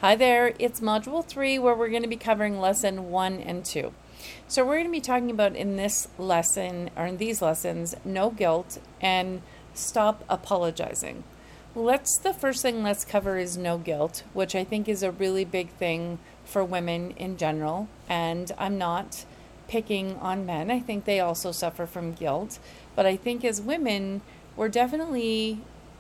Hi there, it's Module 3 where we're going to be covering Lesson 1 and 2. So we're going to be talking about in this lesson, or in these lessons, no guilt and stop apologizing. The first thing let's cover is no guilt, which I think is a really big thing for women in general. And I'm not picking on men. I think they also suffer from guilt. But I think as women, we're definitely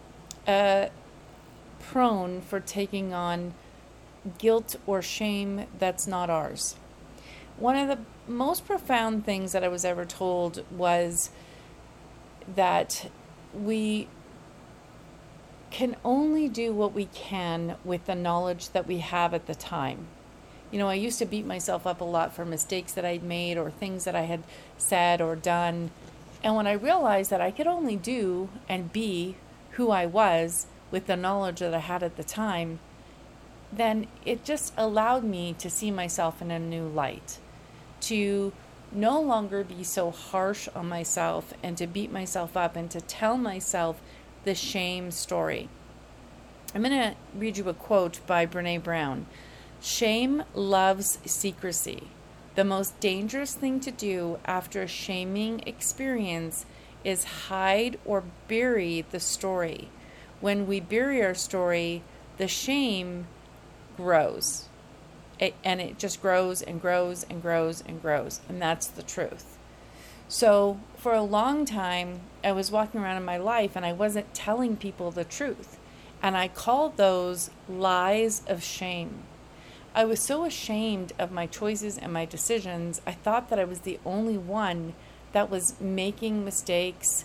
prone for taking on guilt or shame that's not ours. One of the most profound things that I was ever told was that we can only do what we can with the knowledge that we have at the time. You know, I used to beat myself up a lot for mistakes that I'd made or things that I had said or done. And when I realized that I could only do and be who I was with the knowledge that I had at the time, then it just allowed me to see myself in a new light, to no longer be so harsh on myself and to beat myself up and to tell myself the shame story. I'm going to read you a quote by Brené Brown. Shame loves secrecy. The most dangerous thing to do after a shaming experience is hide or bury the story. When we bury our story, the shame grows. And it just grows and grows and grows and grows. And that's the truth. So for a long time, I was walking around in my life and I wasn't telling people the truth. And I called those lies of shame. I was so ashamed of my choices and my decisions. I thought that I was the only one that was making mistakes,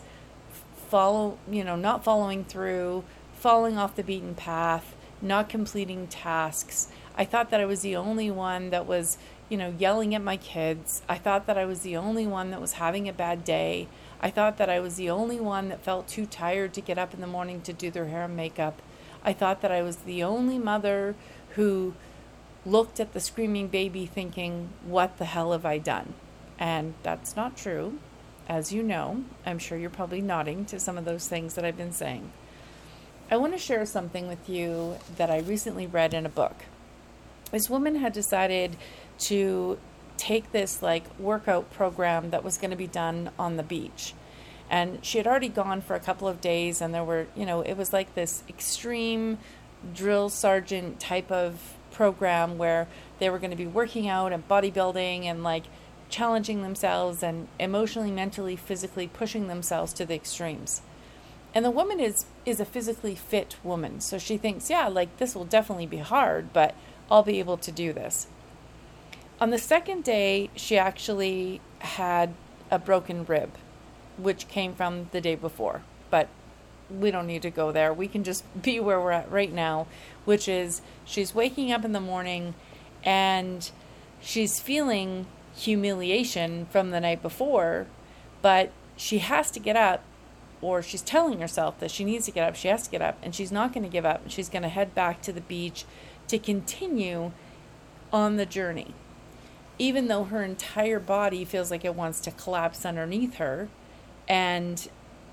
not following through, falling off the beaten path, not completing tasks. I thought that I was the only one that was, yelling at my kids. I thought that I was the only one that was having a bad day. I thought that I was the only one that felt too tired to get up in the morning to do their hair and makeup. I thought that I was the only mother who looked at the screaming baby thinking, what the hell have I done? And that's not true. As you know, I'm sure you're probably nodding to some of those things that I've been saying. I want to share something with you that I recently read in a book. This woman had decided to take this workout program that was going to be done on the beach. And she had already gone for a couple of days and there were, it was like this extreme drill sergeant type of program where they were going to be working out and bodybuilding and challenging themselves and emotionally, mentally, physically pushing themselves to the extremes. And the woman is a physically fit woman. So she thinks, this will definitely be hard, but I'll be able to do this. On the second day, she actually had a broken rib, which came from the day before. But we don't need to go there. We can just be where we're at right now, which is she's waking up in the morning and she's feeling humiliation from the night before, but she has to get up. Or she's telling herself that she needs to get up, she has to get up, and she's not going to give up. She's going to head back to the beach to continue on the journey. Even though her entire body feels like it wants to collapse underneath her. And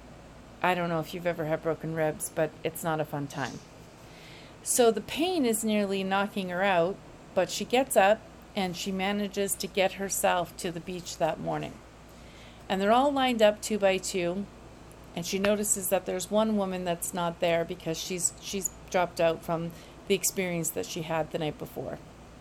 I don't know if you've ever had broken ribs, but it's not a fun time. So the pain is nearly knocking her out, but she gets up and she manages to get herself to the beach that morning. And they're all lined up 2 by 2. And she notices that there's one woman that's not there because she's dropped out from the experience that she had the night before.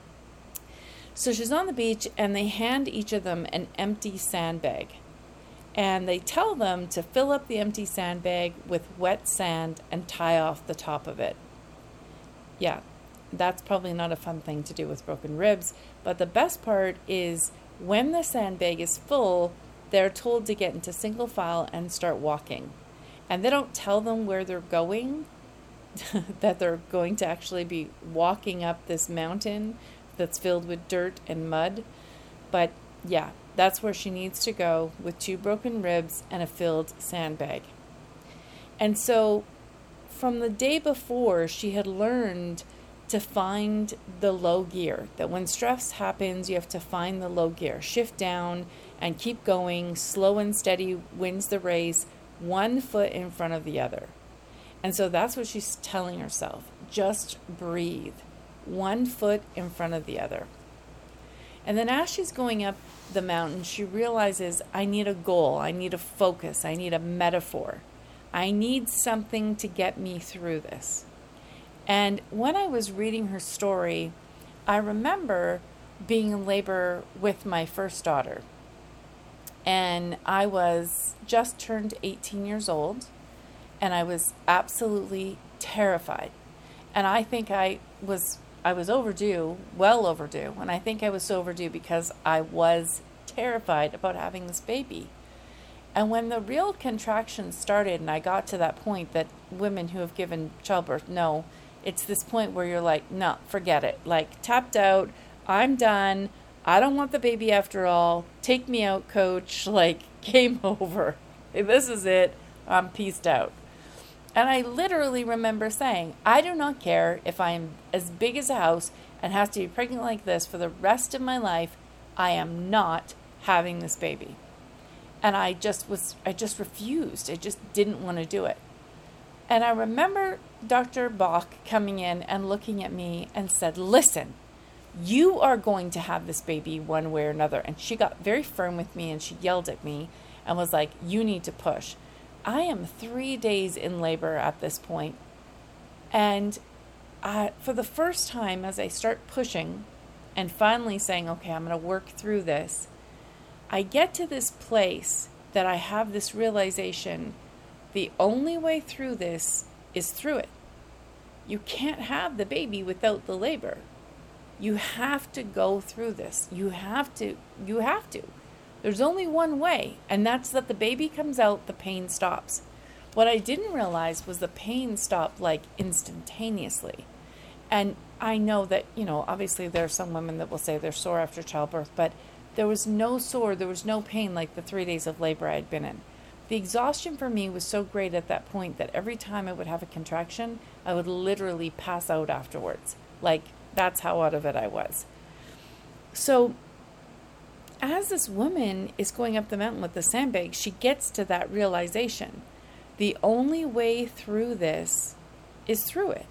So she's on the beach and they hand each of them an empty sandbag. And they tell them to fill up the empty sandbag with wet sand and tie off the top of it. Yeah, that's probably not a fun thing to do with broken ribs. But the best part is when the sandbag is full, they're told to get into single file and start walking. And they don't tell them where they're going, that they're going to actually be walking up this mountain that's filled with dirt and mud. But yeah, that's where she needs to go with 2 broken ribs and a filled sandbag. And so from the day before, she had learned to find the low gear, that when stress happens, you have to find the low gear, shift down and keep going. Slow and steady wins the race, 1 foot in front of the other. And so that's what she's telling herself. Just breathe. one foot in front of the other. And then as she's going up the mountain, she realizes, I need a goal, I need a focus, I need a metaphor. I need something to get me through this. And when I was reading her story, I remember being in labor with my first daughter. And I was just turned 18 years old, and I was absolutely terrified. And I think I was overdue, well overdue. And I think I was so overdue because I was terrified about having this baby. And when the real contractions started and I got to that point that women who have given childbirth know, it's this point where you're like, no, forget it. Like, tapped out, I'm done. I don't want the baby after all. Take me out, coach. Like, game over. This is it. I'm peaced out. And I literally remember saying, I do not care if I am as big as a house and have to be pregnant like this for the rest of my life. I am not having this baby. And I just refused. I just didn't want to do it. And I remember Dr. Bach coming in and looking at me and said, listen, you are going to have this baby one way or another. And she got very firm with me and she yelled at me and was like, you need to push. I am 3 days in labor at this point. And for the first time, as I start pushing and finally saying, okay, I'm going to work through this, I get to this place that I have this realization, the only way through this is through it. You can't have the baby without the labor. You have to go through this. You have to. There's only one way, and that's that the baby comes out, the pain stops. What I didn't realize was the pain stopped like instantaneously. And I know that, obviously there are some women that will say they're sore after childbirth, but there was no sore, there was no pain like the 3 days of labor I had been in. The exhaustion for me was so great at that point that every time I would have a contraction, I would literally pass out afterwards. Like, that's how out of it I was. So as this woman is going up the mountain with the sandbag, she gets to that realization. The only way through this is through it.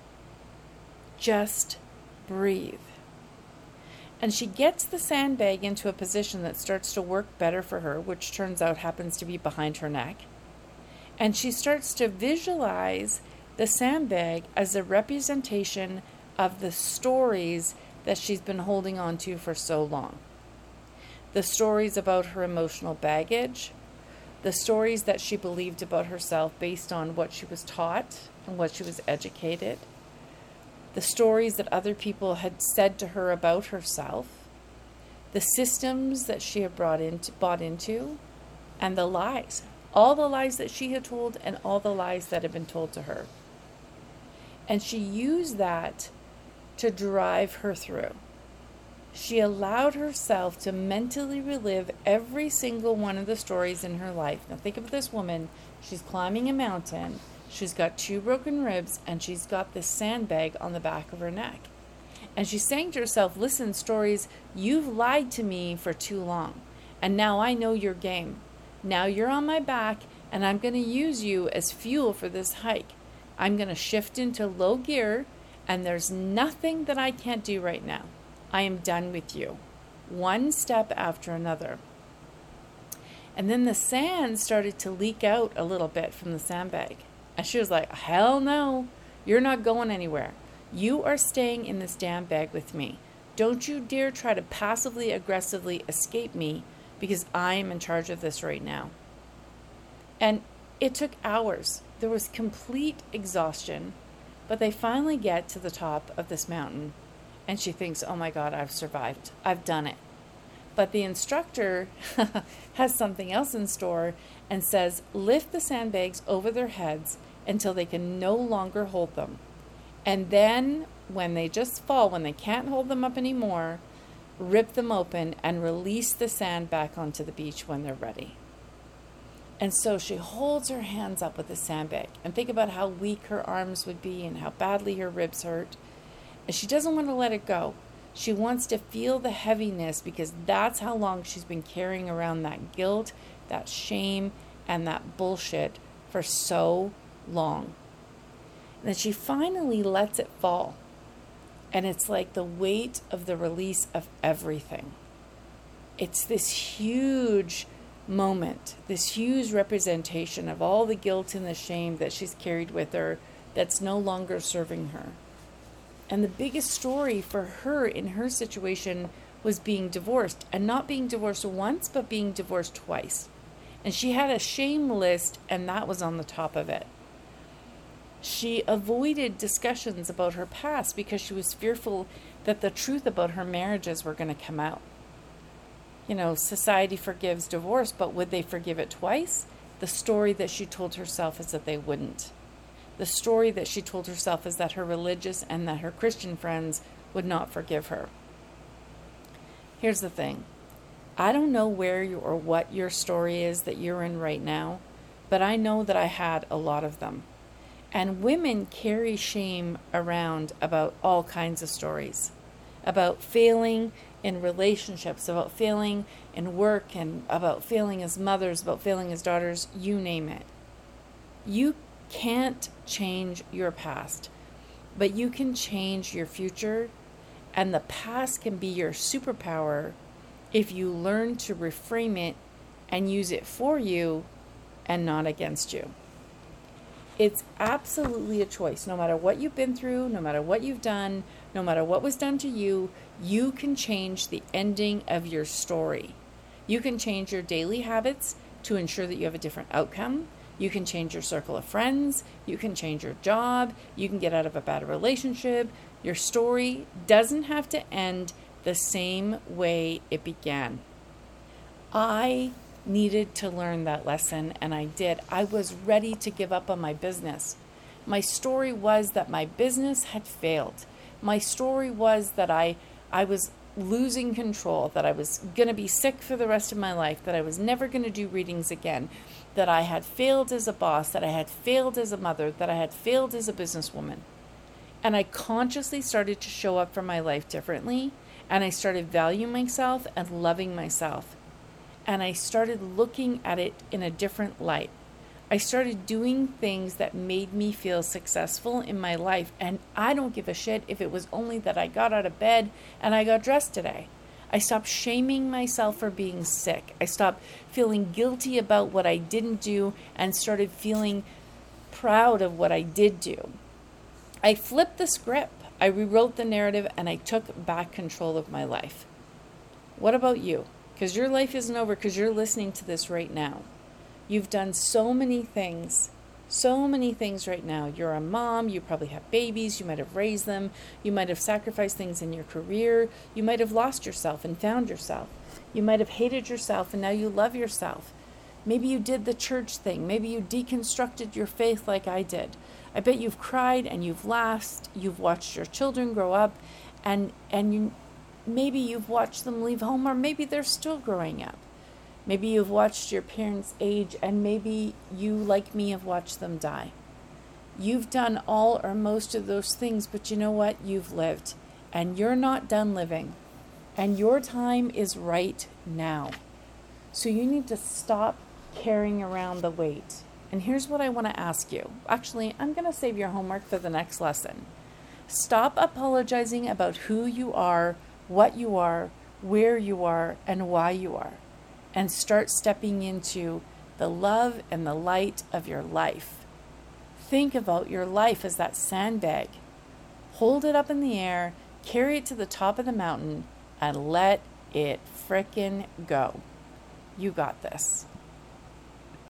Just breathe. And she gets the sandbag into a position that starts to work better for her, which turns out happens to be behind her neck. And she starts to visualize the sandbag as a representation of the stories that she's been holding on to for so long. The stories about her emotional baggage, the stories that she believed about herself based on what she was taught and what she was educated, the stories that other people had said to her about herself, the systems that she had bought into, and the lies. All the lies that she had told and all the lies that had been told to her. And she used that to drive her through. She allowed herself to mentally relive every single one of the stories in her life. Now think of this woman. She's climbing a mountain. She's got 2 broken ribs, and she's got this sandbag on the back of her neck. And she's saying to herself, listen, stories, you've lied to me for too long. And now I know your game. Now you're on my back, and I'm going to use you as fuel for this hike. I'm going to shift into low gear, and there's nothing that I can't do right now. I am done with you. One step after another. And then the sand started to leak out a little bit from the sandbag. And she was like, hell no, you're not going anywhere. You are staying in this damn bag with me. Don't you dare try to passively, aggressively escape me because I am in charge of this right now. And it took hours. There was complete exhaustion. But they finally get to the top of this mountain. And she thinks, oh my God, I've survived. I've done it. But the instructor has something else in store and says, lift the sandbags over their heads until they can no longer hold them. And then when they just fall, when they can't hold them up anymore, rip them open and release the sand back onto the beach when they're ready. And so she holds her hands up with the sandbag and think about how weak her arms would be and how badly her ribs hurt. And she doesn't want to let it go. She wants to feel the heaviness because that's how long she's been carrying around that guilt, that shame, and that bullshit for so long. And then she finally lets it fall. And it's like the weight of the release of everything. It's this huge moment, this huge representation of all the guilt and the shame that she's carried with her that's no longer serving her. And the biggest story for her in her situation was being divorced, and not being divorced once, but being divorced twice. And she had a shame list, and that was on the top of it. She avoided discussions about her past because she was fearful that the truth about her marriages were going to come out. You know, society forgives divorce, but would they forgive it twice? The story that she told herself is that they wouldn't. The story that she told herself is that her religious and that her Christian friends would not forgive her. Here's the thing. I don't know where you or what your story is that you're in right now, but I know that I had a lot of them. And women carry shame around about all kinds of stories, about failing in relationships, about failing in work, and about failing as mothers, about failing as daughters, you name it. You can't change your past, but you can change your future, and the past can be your superpower if you learn to reframe it and use it for you and not against you. It's absolutely a choice. No matter what you've been through, no matter what you've done, no matter what was done to you, you can change the ending of your story. You can change your daily habits to ensure that you have a different outcome. You can change your circle of friends. You can change your job. You can get out of a bad relationship. Your story doesn't have to end the same way it began. I needed to learn that lesson, and I did. I was ready to give up on my business. My story was that my business had failed. My story was that I was losing control, that I was going to be sick for the rest of my life, that I was never going to do readings again, that I had failed as a boss, that I had failed as a mother, that I had failed as a businesswoman. And I consciously started to show up for my life differently, and I started valuing myself and loving myself. And I started looking at it in a different light. I started doing things that made me feel successful in my life. And I don't give a shit if it was only that I got out of bed and I got dressed today. I stopped shaming myself for being sick. I stopped feeling guilty about what I didn't do and started feeling proud of what I did do. I flipped the script. I rewrote the narrative, and I took back control of my life. What about you? Because your life isn't over because you're listening to this right now. You've done so many things right now. You're a mom, you probably have babies, you might have raised them, you might have sacrificed things in your career, you might have lost yourself and found yourself. You might have hated yourself and now you love yourself. Maybe you did the church thing. Maybe you deconstructed your faith like I did. I bet you've cried and you've laughed, you've watched your children grow up, and maybe you've watched them leave home, or maybe they're still growing up. Maybe you've watched your parents age, and maybe you, like me, have watched them die. You've done all or most of those things, but you know what? You've lived, and you're not done living, and your time is right now. So you need to stop carrying around the weight. And here's what I want to ask you. Actually, I'm going to save your homework for the next lesson. Stop apologizing about who you are, what you are, where you are, and why you are. And start stepping into the love and the light of your life. Think about your life as that sandbag. Hold it up in the air, carry it to the top of the mountain, and let it frickin' go. You got this.